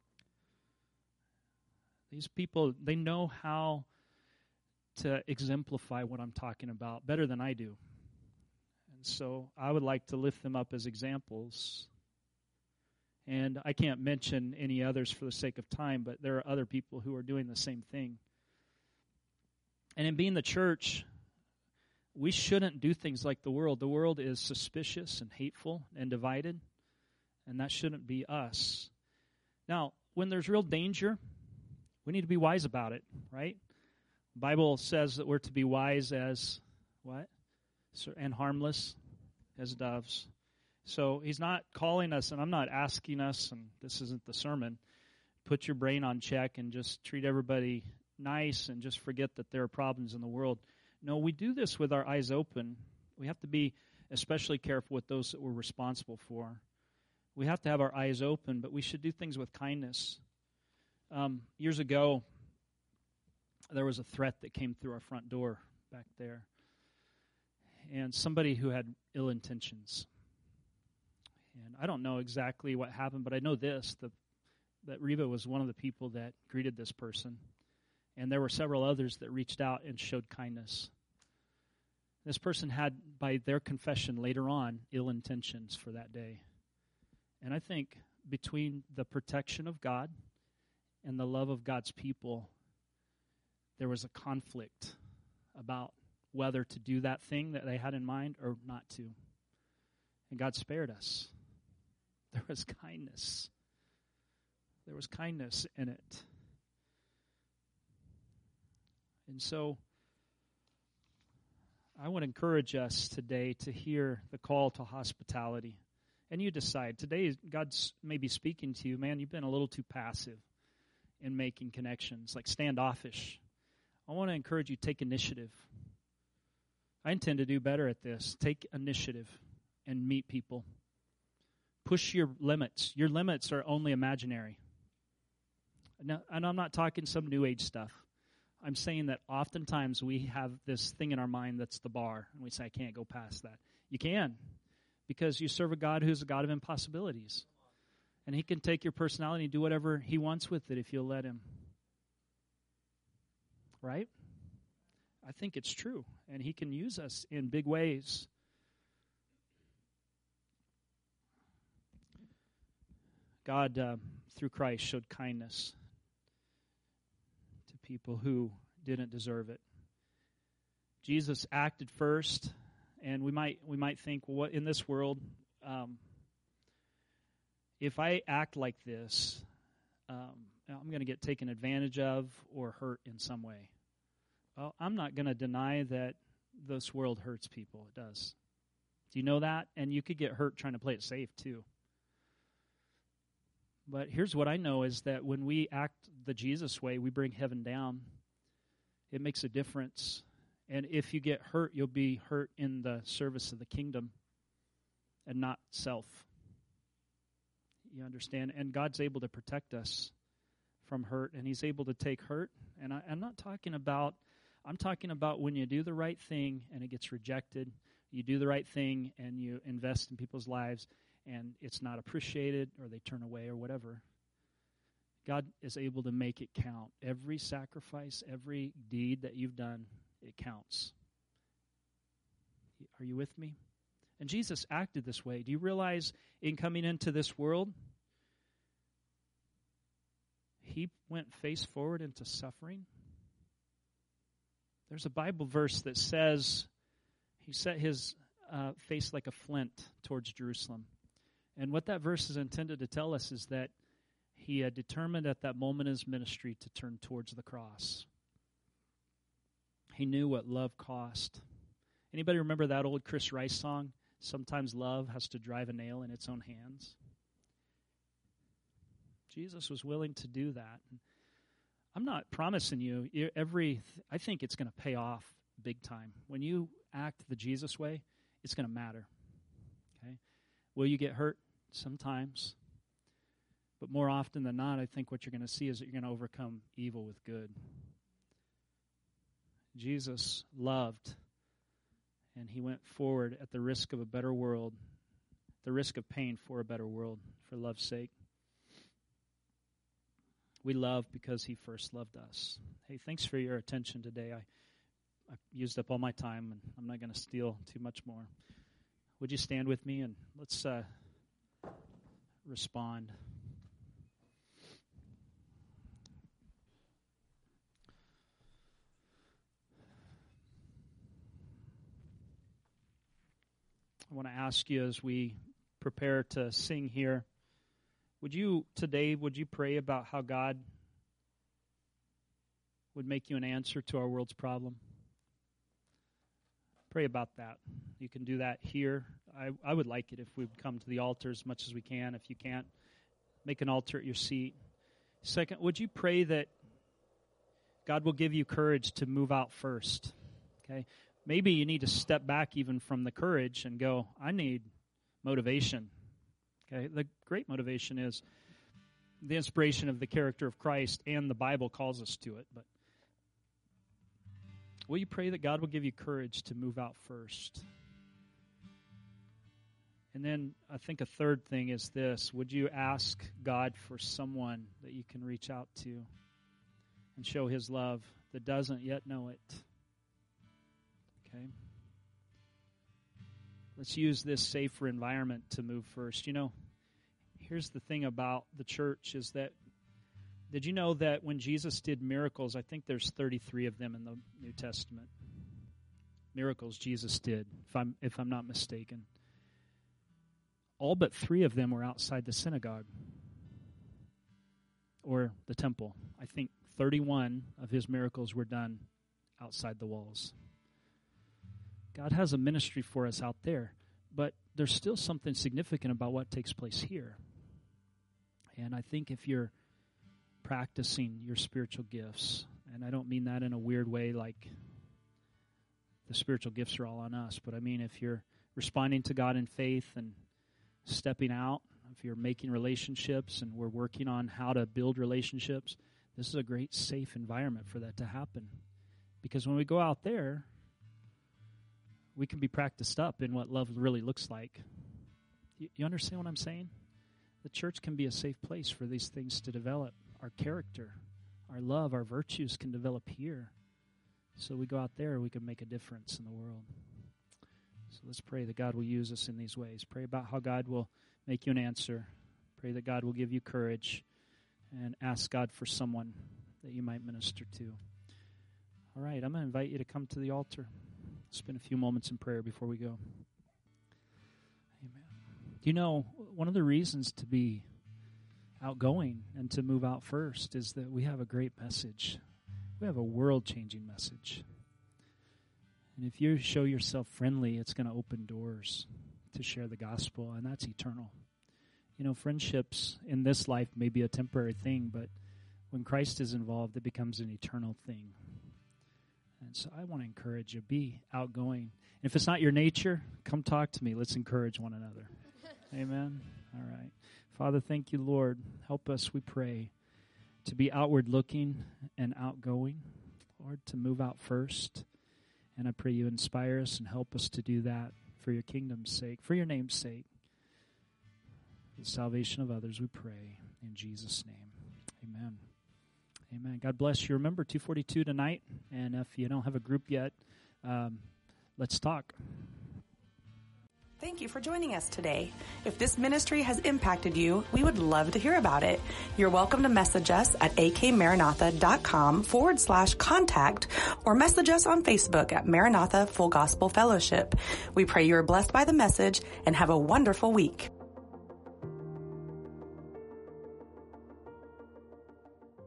B: These people, they know how to exemplify what I'm talking about better than I do. And so I would like to lift them up as examples. And I can't mention any others for the sake of time, but there are other people who are doing the same thing. And in being the church, we shouldn't do things like the world. The world is suspicious and hateful and divided, and that shouldn't be us. Now, when there's real danger, we need to be wise about it, right? The Bible says that we're to be wise as what? And harmless as doves. So he's not calling us, and I'm not asking us, and this isn't the sermon, put your brain on check and just treat everybody nice and just forget that there are problems in the world. No, we do this with our eyes open. We have to be especially careful with those that we're responsible for. We have to have our eyes open, but we should do things with kindness. Years ago, there was a threat that came through our front door back there. And somebody who had ill intentions. And I don't know exactly what happened, but I know this, that Reva was one of the people that greeted this person. And there were several others that reached out and showed kindness. This person had, by their confession later on, ill intentions for that day. And I think between the protection of God and the love of God's people, there was a conflict about whether to do that thing that they had in mind or not to. And God spared us. There was kindness. There was kindness in it. And so I would encourage us today to hear the call to hospitality. And you decide. Today, God's maybe speaking to you, man, you've been a little too passive in making connections, like standoffish. I want to encourage you to take initiative. I intend to do better at this. Take initiative and meet people. Push your limits. Your limits are only imaginary. Now, and I'm not talking some new age stuff. I'm saying that oftentimes we have this thing in our mind that's the bar, and we say, I can't go past that. You can, because you serve a God who's a God of impossibilities. And He can take your personality and do whatever He wants with it if you'll let Him. Right? I think it's true, and He can use us in big ways. God, through Christ, showed kindness to people who didn't deserve it. Jesus acted first, and we might think, well, what in this world, if I act like this, I'm going to get taken advantage of or hurt in some way. Well, I'm not going to deny that this world hurts people. It does. Do you know that? And you could get hurt trying to play it safe, too. But here's what I know is that when we act the Jesus way, we bring heaven down. It makes a difference. And if you get hurt, you'll be hurt in the service of the kingdom and not self. You understand? And God's able to protect us from hurt, and He's able to take hurt. And I'm talking about when you do the right thing and it gets rejected. You do the right thing and you invest in people's lives, and it's not appreciated or they turn away or whatever. God is able to make it count. Every sacrifice, every deed that you've done, it counts. Are you with me? And Jesus acted this way. Do you realize in coming into this world, he went face forward into suffering. There's a Bible verse that says he set his face like a flint towards Jerusalem. And what that verse is intended to tell us is that he had determined at that moment in his ministry to turn towards the cross. He knew what love cost. Anybody remember that old Chris Rice song? Sometimes love has to drive a nail in its own hands. Jesus was willing to do that. I'm not promising you I think it's going to pay off big time. When you act the Jesus way, it's going to matter. Okay? Will you get hurt? Sometimes. But more often than not, I think what you're going to see is that you're going to overcome evil with good. Jesus loved, and he went forward at the risk of a better world, the risk of pain for a better world, for love's sake. We love because he first loved us. Hey, thanks for your attention today. I used up all my time, and I'm not going to steal too much more. Would you stand with me, and let's respond. I want to ask you as we prepare to sing here, would you pray about how God would make you an answer to our world's problem? Pray about that. You can do that here. I would like it if we would come to the altar as much as we can. If you can't, make an altar at your seat. Second, would you pray that God will give you courage to move out first? Okay? Maybe you need to step back even from the courage and go, I need motivation. Okay, the great motivation is the inspiration of the character of Christ, and the Bible calls us to it. But will you pray that God will give you courage to move out first? And then I think a third thing is this. Would you ask God for someone that you can reach out to and show his love that doesn't yet know it? Okay. Let's use this safer environment to move first. You know, here's the thing about the church is that, did you know that when Jesus did miracles, I think there's 33 of them in the New Testament. Miracles Jesus did, if I'm not mistaken. All but 3 of them were outside the synagogue or the temple. I think 31 of his miracles were done outside the walls. God has a ministry for us out there, but there's still something significant about what takes place here. And I think if you're practicing your spiritual gifts, and I don't mean that in a weird way like the spiritual gifts are all on us, but I mean if you're responding to God in faith and stepping out, if you're making relationships and we're working on how to build relationships, this is a great safe environment for that to happen. Because when we go out there, we can be practiced up in what love really looks like. You understand what I'm saying? The church can be a safe place for these things to develop. Our character, our love, our virtues can develop here. So we go out there, we can make a difference in the world. So let's pray that God will use us in these ways. Pray about how God will make you an answer. Pray that God will give you courage. And ask God for someone that you might minister to. All right, I'm going to invite you to come to the altar. Spend a few moments in prayer before we go. Amen. You know, one of the reasons to be outgoing and to move out first is that we have a great message. We have a world-changing message. And if you show yourself friendly, it's going to open doors to share the gospel, and that's eternal. You know, friendships in this life may be a temporary thing, but when Christ is involved, it becomes an eternal thing. And so I want to encourage you, be outgoing. And if it's not your nature, come talk to me. Let's encourage one another. Amen? All right. Father, thank you, Lord. Help us, we pray, to be outward looking and outgoing. Lord, to move out first. And I pray you inspire us and help us to do that for your kingdom's sake, for your name's sake. For the salvation of others, we pray in Jesus' name. Amen. Amen. God bless you. Remember 2:42 tonight, and if you don't have a group yet, let's talk.
A: Thank you for joining us today. If this ministry has impacted you, we would love to hear about it. You're welcome to message us at akmaranatha.com/contact or message us on Facebook at Maranatha Full Gospel Fellowship. We pray you are blessed by the message and have a wonderful week.